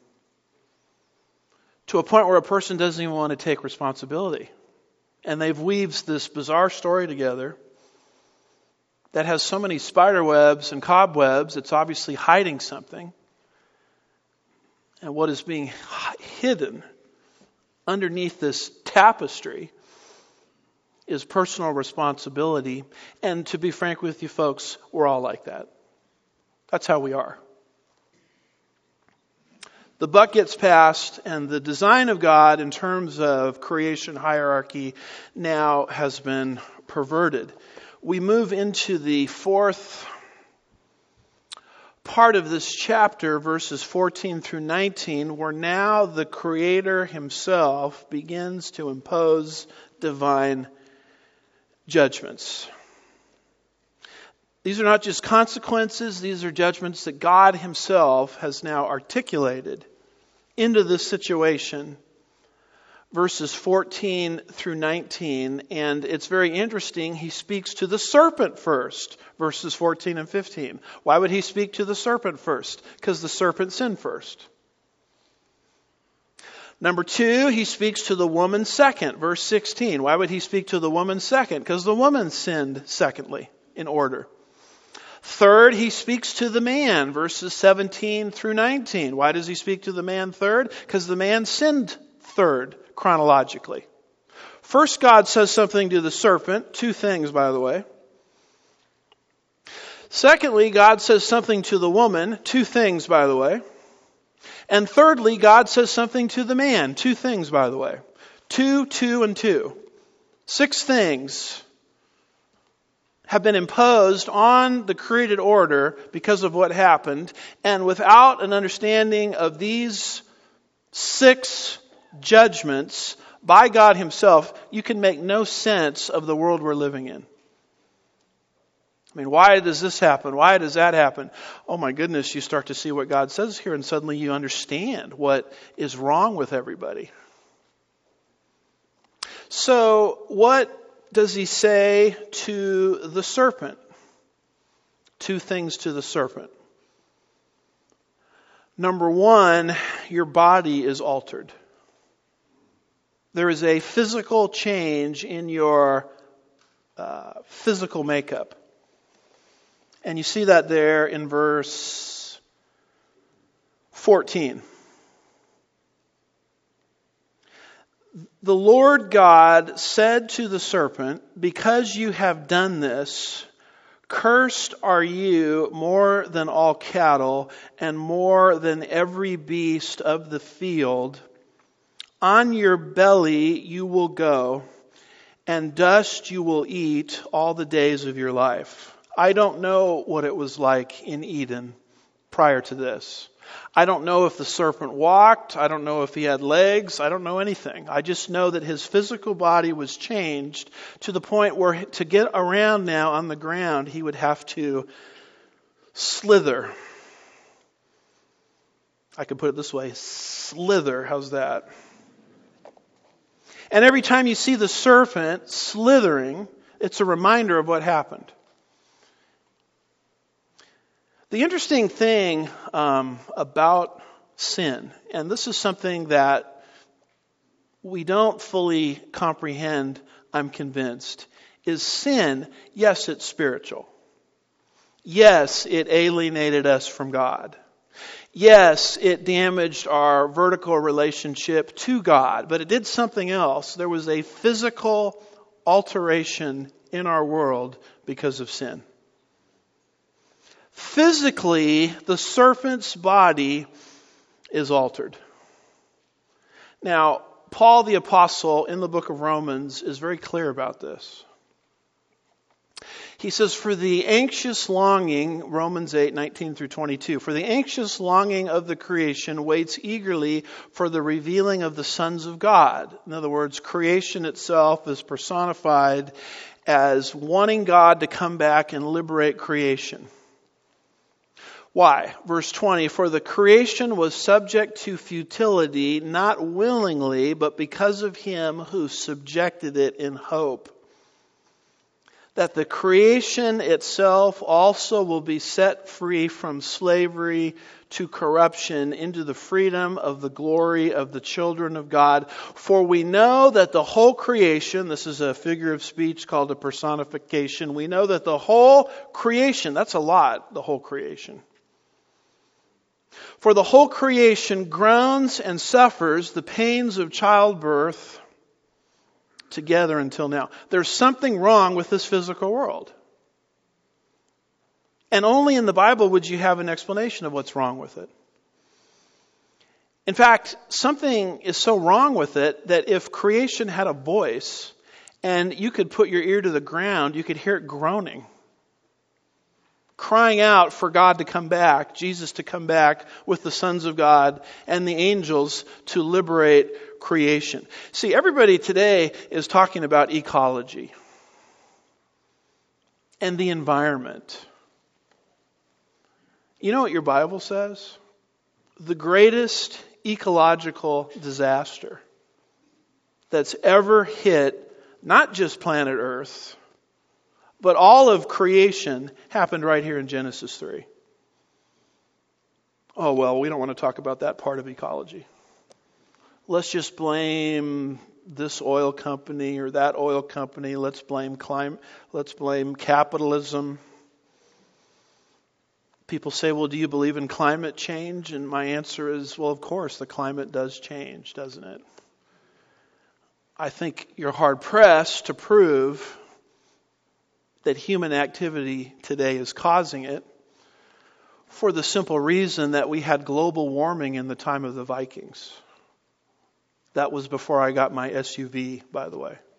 to a point where a person doesn't even want to take responsibility. And they've weaved this bizarre story together that has so many spider webs and cobwebs, it's obviously hiding something. And what is being hidden underneath this tapestry is personal responsibility. And to be frank with you folks, we're all like that. That's how we are. The buck gets passed, and the design of God in terms of creation hierarchy now has been perverted. We move into the fourth part of this chapter, verses 14 through 19, where now the Creator Himself begins to impose divine judgments. These are not just consequences, these are judgments that God Himself has now articulated into this situation. Verses 14 through 19, and it's very interesting, He speaks to the serpent first, verses 14 and 15. Why would He speak to the serpent first? Because the serpent sinned first. Number 2, He speaks to the woman second, verse 16. Why would He speak to the woman second? Because the woman sinned secondly, in order. Third, He speaks to the man, verses 17 through 19. Why does He speak to the man third? Because the man sinned third, chronologically. First, God says something to the serpent. 2 things, by the way. Secondly, God says something to the woman. 2 things, by the way. And thirdly, God says something to the man. 2 things, by the way. 2, 2, and 2. 6 things have been imposed on the created order because of what happened. And without an understanding of these 6 judgments by God Himself, you can make no sense of the world we're living in. I mean, why does this happen? Why does that happen? Oh my goodness, you start to see what God says here, and suddenly you understand what is wrong with everybody. So, what does he say to the serpent? Two things to the serpent. Number one, your body is altered. There is a physical change in your physical makeup. And you see that there in verse 14. The Lord God said to the serpent, because you have done this, cursed are you more than all cattle and more than every beast of the field. On your belly you will go, and dust you will eat all the days of your life. I don't know what it was like in Eden prior to this. I don't know if the serpent walked. I don't know if he had legs. I don't know anything. I just know that his physical body was changed to the point where to get around now on the ground, he would have to slither. I could put it this way, slither. How's that? And every time you see the serpent slithering, it's a reminder of what happened. The interesting thing about sin, and this is something that we don't fully comprehend, I'm convinced, is sin, yes, it's spiritual. Yes, it alienated us from God. Yes, it damaged our vertical relationship to God, but it did something else. There was a physical alteration in our world because of sin. Physically, the serpent's body is altered. Now, Paul the Apostle in the book of Romans is very clear about this. He says, for the anxious longing, Romans 8:19 through 22, for the anxious longing of the creation waits eagerly for the revealing of the sons of God. In other words, creation itself is personified as wanting God to come back and liberate creation. Why? Verse 20, for the creation was subject to futility, not willingly, but because of him who subjected it in hope, that the creation itself also will be set free from slavery to corruption into the freedom of the glory of the children of God. For we know that the whole creation, this is a figure of speech called a personification, we know that the whole creation, that's a lot, the whole creation. For the whole creation groans and suffers the pains of childbirth together until now. There's something wrong with this physical world. And only in the Bible would you have an explanation of what's wrong with it. In fact, something is so wrong with it that if creation had a voice and you could put your ear to the ground, you could hear it groaning, crying out for God to come back, Jesus to come back with the sons of God and the angels to liberate creation. See, everybody today is talking about ecology and the environment. You know what your Bible says? The greatest ecological disaster that's ever hit not just planet Earth, but all of creation happened right here in Genesis 3. Oh, well, we don't want to talk about that part of ecology. Let's just blame this oil company or that oil company. Let's blame climate. Let's blame capitalism. People say, well, do you believe in climate change? And my answer is, well, of course, the climate does change, doesn't it? I think you're hard-pressed to prove that human activity today is causing it, for the simple reason that we had global warming in the time of the Vikings. That was before I got my SUV, by the way.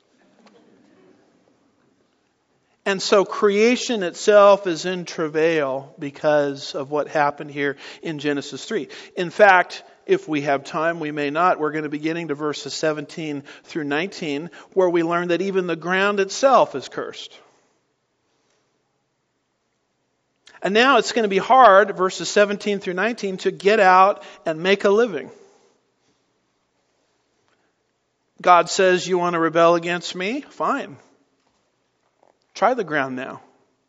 And so creation itself is in travail because of what happened here in Genesis 3. In fact, if we have time, we may not. We're going to be getting to verses 17 through 19, where we learn that even the ground itself is cursed. And now it's going to be hard, verses 17 through 19, to get out and make a living. God says, you want to rebel against me? Fine. Try the ground now.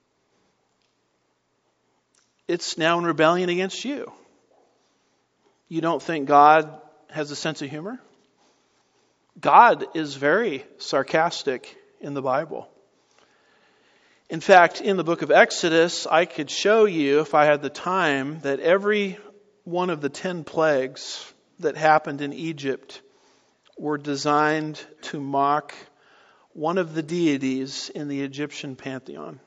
It's now in rebellion against you. You don't think God has a sense of humor? God is very sarcastic in the Bible. In fact, in the book of Exodus, I could show you, if I had the time, that every one of the 10 plagues that happened in Egypt were designed to mock one of the deities in the Egyptian pantheon.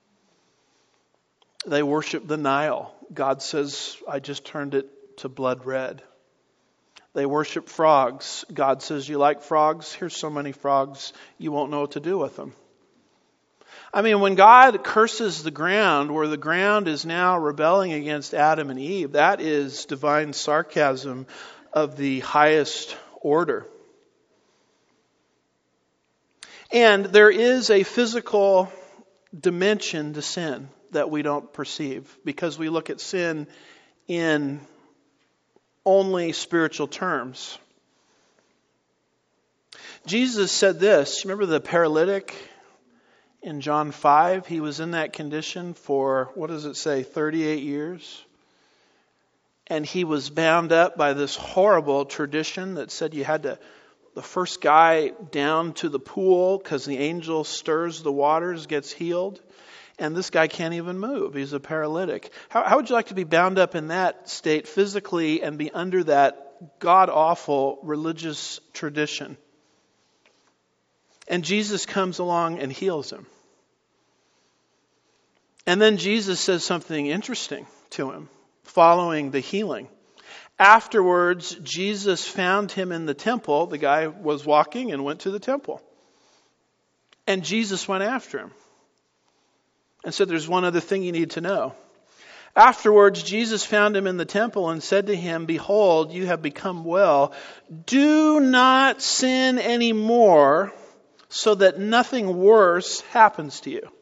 They worship the Nile. God says, I just turned it to blood red. They worship frogs. God says, you like frogs? Here's so many frogs, you won't know what to do with them. I mean, when God curses the ground, where the ground is now rebelling against Adam and Eve, that is divine sarcasm of the highest order. And there is a physical dimension to sin that we don't perceive, because we look at sin in only spiritual terms. Jesus said this. Remember the paralytic in John 5? He was in that condition for, 38 years? And he was bound up by this horrible tradition that said you had to, the first guy down to the pool, because the angel stirs the waters, gets healed. And this guy can't even move. He's a paralytic. How would you like to be bound up in that state physically and be under that god-awful religious tradition? And Jesus comes along and heals him. And then Jesus says something interesting to him following the healing. Afterwards, Jesus found him in the temple. The guy was walking and went to the temple. And Jesus went after him. And said, there's one other thing you need to know. Afterwards, Jesus found him in the temple and said to him, behold, you have become well. Do not sin anymore, so that nothing worse happens to you.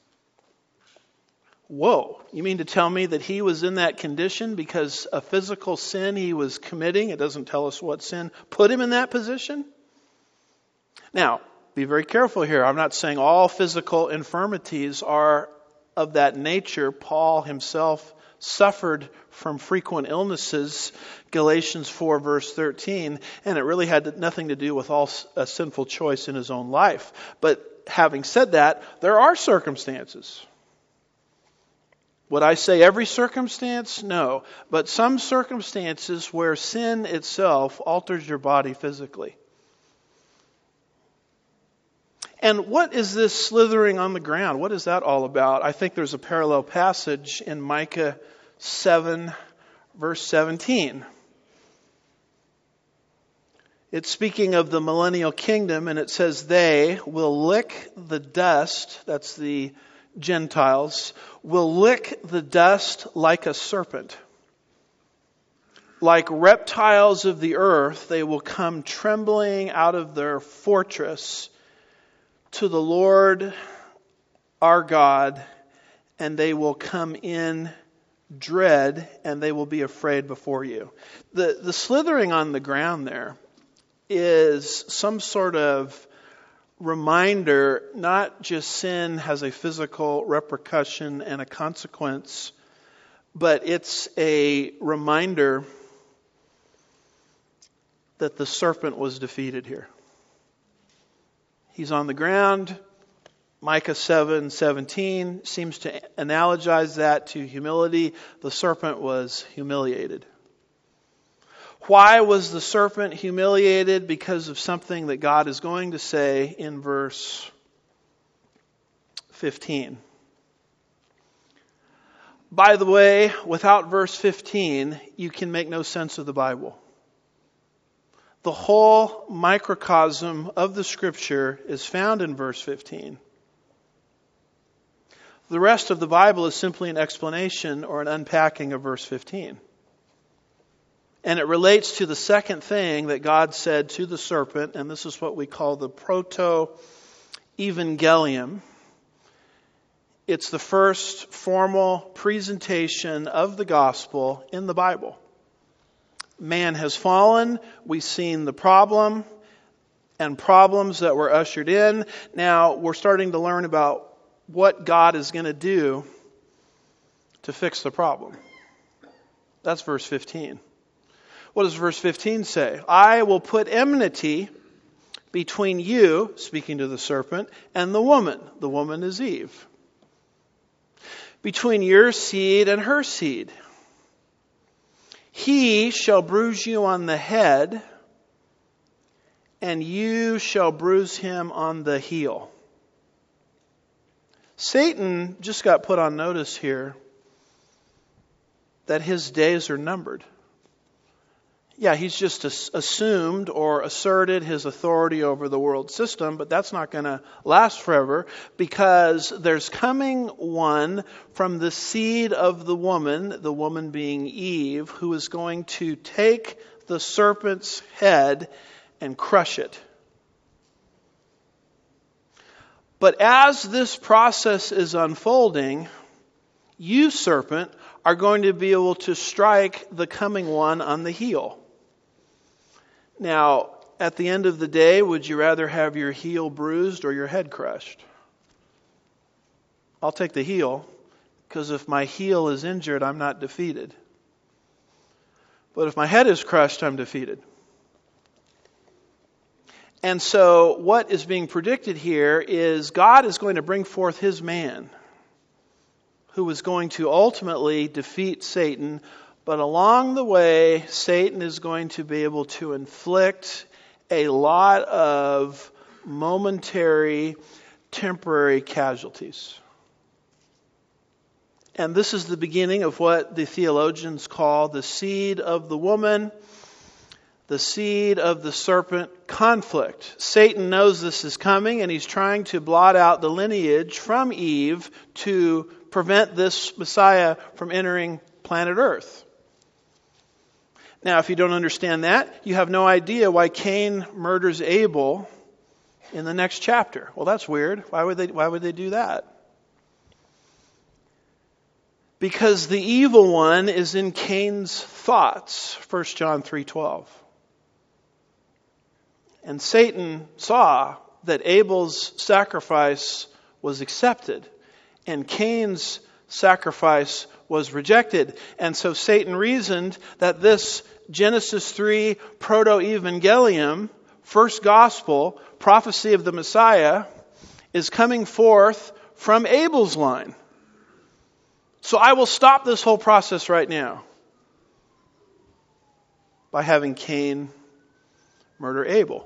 Whoa, you mean to tell me that he was in that condition because a physical sin he was committing, it doesn't tell us what sin, put him in that position? Now, be very careful here. I'm not saying all physical infirmities are of that nature. Paul himself suffered from frequent illnesses, Galatians 4 verse 13, and it really had nothing to do with a sinful choice in his own life. But having said that, there are circumstances. Would I say every circumstance? No. But some circumstances where sin itself alters your body physically. And what is this slithering on the ground? What is that all about? I think there's a parallel passage in Micah 7, verse 17. It's speaking of the millennial kingdom, and it says, they will lick the dust, that's the Gentiles, will lick the dust like a serpent. Like reptiles of the earth, they will come trembling out of their fortress to the Lord our God, and they will come in dread, and they will be afraid before you. The slithering on the ground there is some sort of reminder, not just sin has a physical repercussion and a consequence, but it's a reminder that the serpent was defeated here. He's on the ground. Micah 7:17 seems to analogize that to humility. The serpent was humiliated. Why was the serpent humiliated? Because of something that God is going to say in verse 15. By the way, without verse 15, you can make no sense of the Bible. The whole microcosm of the Scripture is found in verse 15. The rest of the Bible is simply an explanation or an unpacking of verse 15. And it relates to the second thing that God said to the serpent, and this is what we call the proto-evangelium. It's the first formal presentation of the gospel in the Bible. Man has fallen. We've seen the problem and problems that were ushered in. Now we're starting to learn about what God is going to do to fix the problem. That's verse 15. What does verse 15 say? I will put enmity between you, speaking to the serpent, and the woman. The woman is Eve. Between your seed and her seed. He shall bruise you on the head, and you shall bruise him on the heel. Satan just got put on notice here that his days are numbered. Yeah, he's just assumed or asserted his authority over the world system, but that's not going to last forever, because there's coming one from the seed of the woman being Eve, who is going to take the serpent's head and crush it. But as this process is unfolding, you, serpent, are going to be able to strike the coming one on the heel. Now, at the end of the day, would you rather have your heel bruised or your head crushed? I'll take the heel, because if my heel is injured, I'm not defeated. But if my head is crushed, I'm defeated. And so what is being predicted here is God is going to bring forth his man, who is going to ultimately defeat Satan. But along the way, Satan is going to be able to inflict a lot of momentary, temporary casualties. And this is the beginning of what the theologians call the seed of the woman, the seed of the serpent conflict. Satan knows this is coming, and he's trying to blot out the lineage from Eve to prevent this Messiah from entering planet Earth. Now, if you don't understand that, you have no idea why Cain murders Abel in the next chapter. Well, that's weird. Why would they do that? Because the evil one is in Cain's thoughts, 1 John 3:12. And Satan saw that Abel's sacrifice was accepted and Cain's sacrifice was rejected. And so Satan reasoned that this Genesis 3 proto-evangelium, first gospel, prophecy of the Messiah, is coming forth from Abel's line. So I will stop this whole process right now by having Cain murder Abel.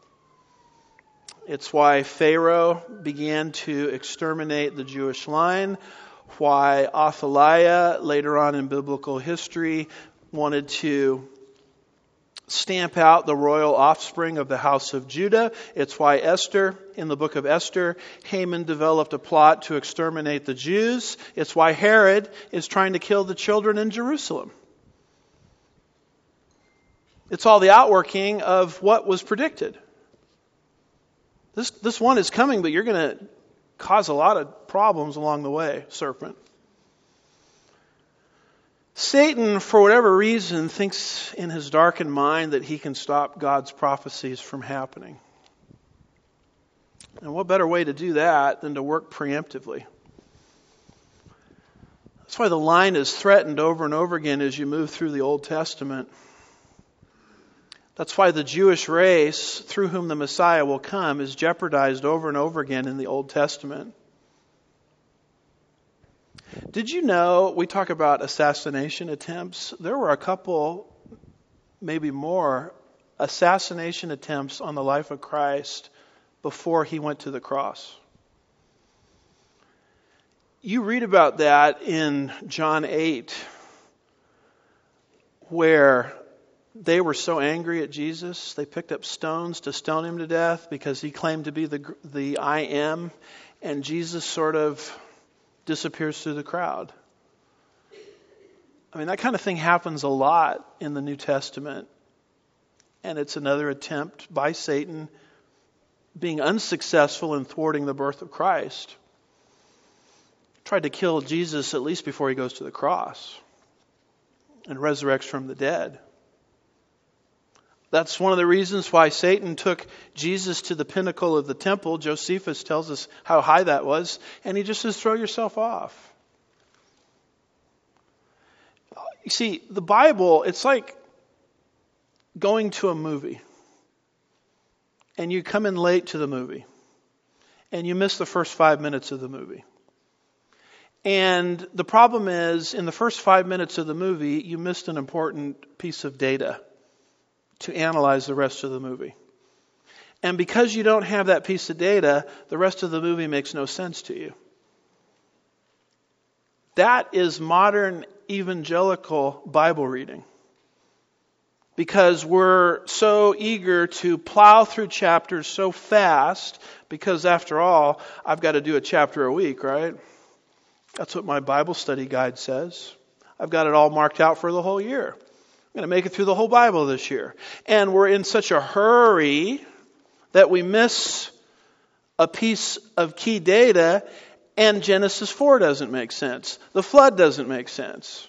It's why Pharaoh began to exterminate the Jewish line, why Athaliah, later on in biblical history, wanted to stamp out the royal offspring of the house of Judah. It's why Esther, in the book of Esther, Haman developed a plot to exterminate the Jews. It's why Herod is trying to kill the children in Jerusalem. It's all the outworking of what was predicted. This one is coming, but you're going to cause a lot of problems along the way, serpent. Satan, for whatever reason, thinks in his darkened mind that he can stop God's prophecies from happening. And what better way to do that than to work preemptively? That's why the line is threatened over and over again as you move through the Old Testament. That's why the Jewish race, through whom the Messiah will come, is jeopardized over and over again in the Old Testament. Did you know, we talk about assassination attempts. There were a couple, maybe more, assassination attempts on the life of Christ before he went to the cross. You read about that in John 8, where they were so angry at Jesus, they picked up stones to stone him to death because he claimed to be the I am, and Jesus sort of disappears through the crowd. I mean, that kind of thing happens a lot in the New Testament. And it's another attempt by Satan being unsuccessful in thwarting the birth of Christ. tried to kill Jesus at least before he goes to the cross and resurrects from the dead. That's one of the reasons why Satan took Jesus to the pinnacle of the temple. Josephus tells us how high that was. And he just says, throw yourself off. You see, the Bible, it's like going to a movie. And you come in late to the movie. And you miss the first 5 minutes of the movie. And the problem is, in the first 5 minutes of the movie, you missed an important piece of data to analyze the rest of the movie. And because you don't have that piece of data, the rest of the movie makes no sense to you. That is modern evangelical Bible reading. Because we're so eager to plow through chapters so fast, because after all, I've got to do a chapter a week, right? That's what my Bible study guide says. I've got it all marked out for the whole year. I'm going to make it through the whole Bible this year. And we're in such a hurry that we miss a piece of key data, and Genesis 4 doesn't make sense. The flood doesn't make sense.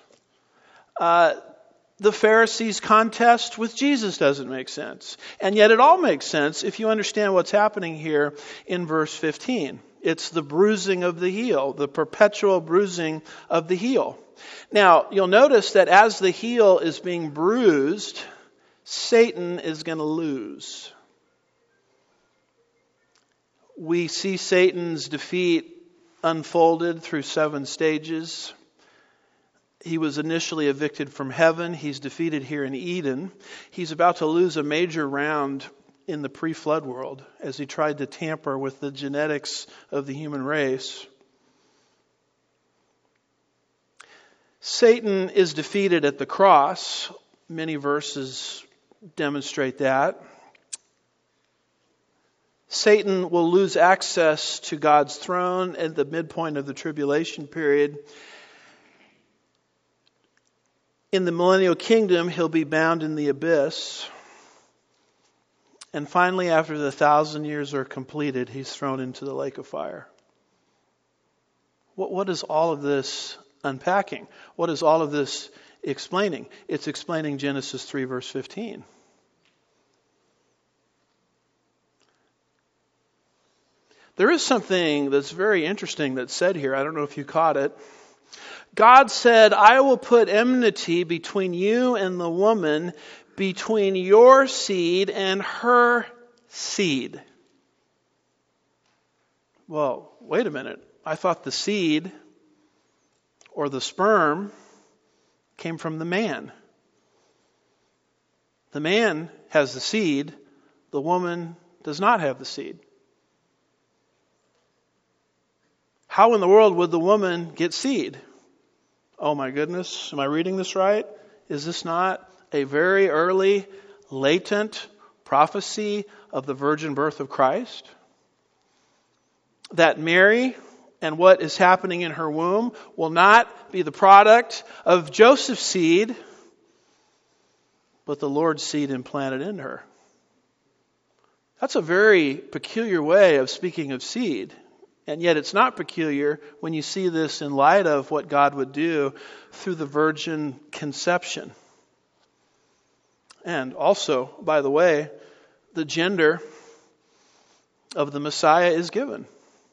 The Pharisees' contest with Jesus doesn't make sense. And yet it all makes sense if you understand what's happening here in verse 15. It's the bruising of the heel, the perpetual bruising of the heel. Now, you'll notice that as the heel is being bruised, Satan is going to lose. We see Satan's defeat unfolded through 7 stages. He was initially evicted from heaven. He's defeated here in Eden. He's about to lose a major round in the pre-flood world as he tried to tamper with the genetics of the human race. Satan is defeated at the cross. Many verses demonstrate that. Satan will lose access to God's throne at the midpoint of the tribulation period. In the millennial kingdom, he'll be bound in the abyss. And finally, after the 1,000 years are completed, he's thrown into the lake of fire. What is all of this unpacking? What is all of this explaining? It's explaining Genesis 3, verse 15. There is something that's very interesting that's said here. I don't know if you caught it. God said, I will put enmity between you and the woman, between your seed and her seed. Well, wait a minute. I thought the seed or the sperm came from the man. The man has the seed. The woman does not have the seed. How in the world would the woman get seed? Oh my goodness, am I reading this right? Is this not a very early, latent prophecy of the virgin birth of Christ? That Mary and what is happening in her womb will not be the product of Joseph's seed, but the Lord's seed implanted in her. That's a very peculiar way of speaking of seed. And yet it's not peculiar when you see this in light of what God would do through the virgin conception. And also, by the way, the gender of the Messiah is given.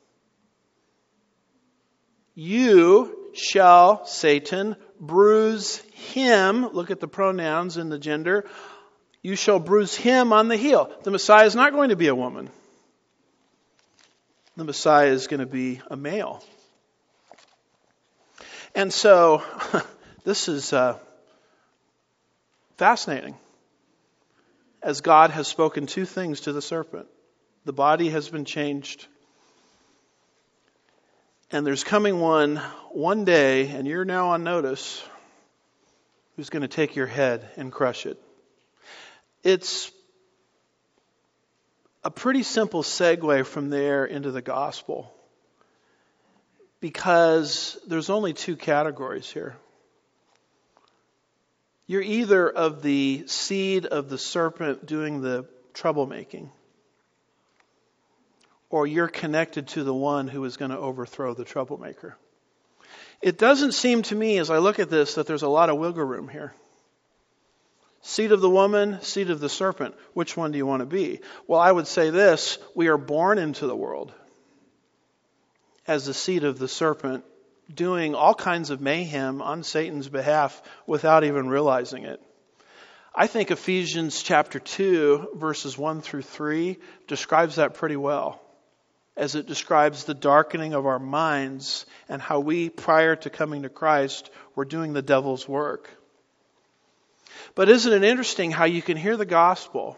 You shall, Satan, bruise him. Look at the pronouns in the gender. You shall bruise him on the heel. The Messiah is not going to be a woman. The Messiah is going to be a male. And so, this is fascinating. As God has spoken 2 things to the serpent. The body has been changed. And there's coming one day, and you're now on notice, who's going to take your head and crush it. It's a pretty simple segue from there into the gospel, because there's only 2 categories here. You're either of the seed of the serpent doing the troublemaking, or you're connected to the one who is going to overthrow the troublemaker. It doesn't seem to me, as I look at this, that there's a lot of wiggle room here. Seed of the woman, seed of the serpent. Which one do you want to be? Well, I would say this: we are born into the world as the seed of the serpent, doing all kinds of mayhem on Satan's behalf without even realizing it. I think Ephesians chapter 2, verses 1 through 3 describes that pretty well, as it describes the darkening of our minds and how we, prior to coming to Christ, were doing the devil's work. But isn't it interesting how you can hear the gospel,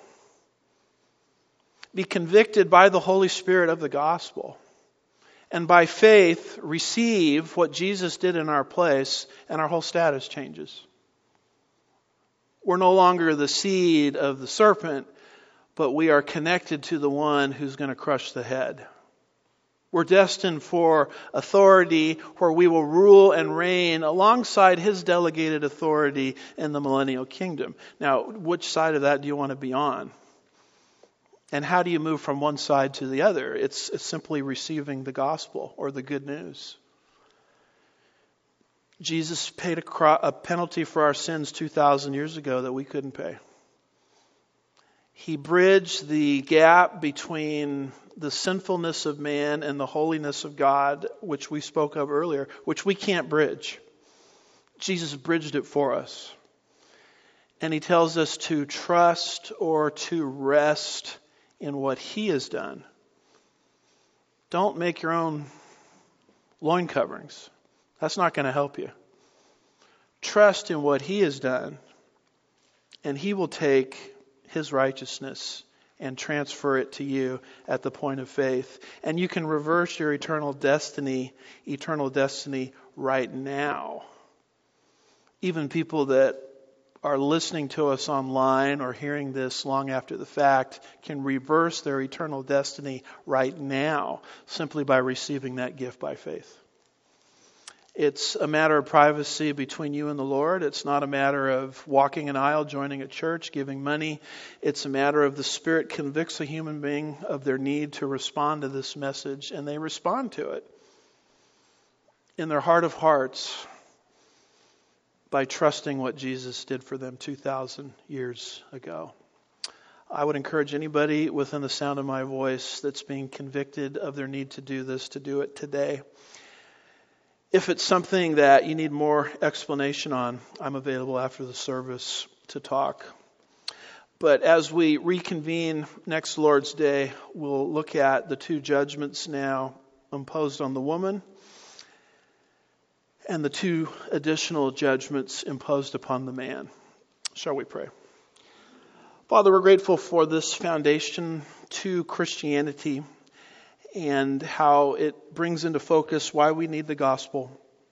be convicted by the Holy Spirit of the gospel, and by faith receive what Jesus did in our place, and our whole status changes. We're no longer the seed of the serpent, but we are connected to the one who's going to crush the head. We're destined for authority where we will rule and reign alongside his delegated authority in the millennial kingdom. Now, which side of that do you want to be on? And how do you move from one side to the other? It's simply receiving the gospel or the good news. Jesus paid a penalty for our sins 2,000 years ago that we couldn't pay. He bridged the gap between the sinfulness of man and the holiness of God, which we spoke of earlier, which we can't bridge. Jesus bridged it for us. And he tells us to trust or to rest in what he has done. Don't make your own loin coverings. That's not going to help you. Trust in what he has done, and he will take his righteousness and transfer it to you at the point of faith. And you can reverse your eternal destiny right now. Even people that are listening to us online or hearing this long after the fact can reverse their eternal destiny right now simply by receiving that gift by faith. It's a matter of privacy between you and the Lord. It's not a matter of walking an aisle, joining a church, giving money. It's a matter of the Spirit convicts a human being of their need to respond to this message, and they respond to it in their heart of hearts by trusting what Jesus did for them 2,000 years ago. I would encourage anybody within the sound of my voice that's being convicted of their need to do this, to do it today. If it's something that you need more explanation on, I'm available after the service to talk. But as we reconvene next Lord's Day, we'll look at the two judgments now imposed on the woman and the two additional judgments imposed upon the man. Shall we pray? Father, we're grateful for this foundation to Christianity and how it brings into focus why we need the gospel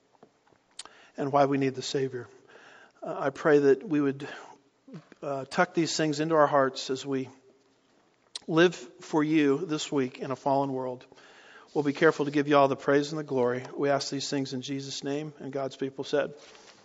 and why we need the Savior. I pray that we would tuck these things into our hearts as we live for you this week in a fallen world. We'll be careful to give you all the praise and the glory. We ask these things in Jesus' name, and God's people said,